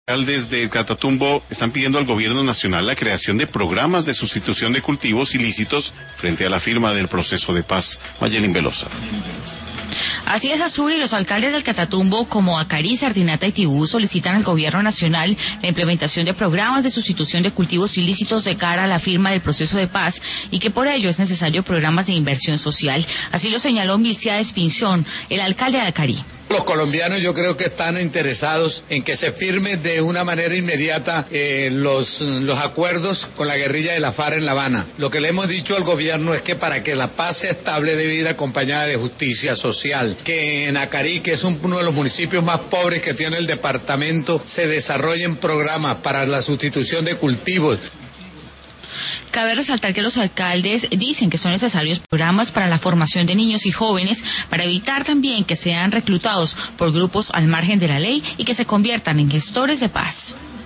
Alcaldes del Catatumbo están pidiendo al gobierno nacional la creación de programas de sustitución de cultivos ilícitos frente a la firma del proceso de paz. Mayelín Velosa. Así es, Azul, y los alcaldes del Catatumbo, como Acarí, Sardinata y Tibú, solicitan al gobierno nacional la implementación de programas de sustitución de cultivos ilícitos de cara a la firma del proceso de paz y que por ello es necesario programas de inversión social. Así lo señaló Milciades Pinzón, el alcalde de Acarí. Los colombianos yo creo que están interesados en que se firme de una manera inmediata los acuerdos con la guerrilla de la FARC en La Habana. Lo que le hemos dicho al gobierno es que para que la paz sea estable debe ir acompañada de justicia social. Que en Acarí, que es uno de los municipios más pobres que tiene el departamento, se desarrollen programas para la sustitución de cultivos. Cabe resaltar que los alcaldes dicen que son necesarios programas para la formación de niños y jóvenes para evitar también que sean reclutados por grupos al margen de la ley y que se conviertan en gestores de paz.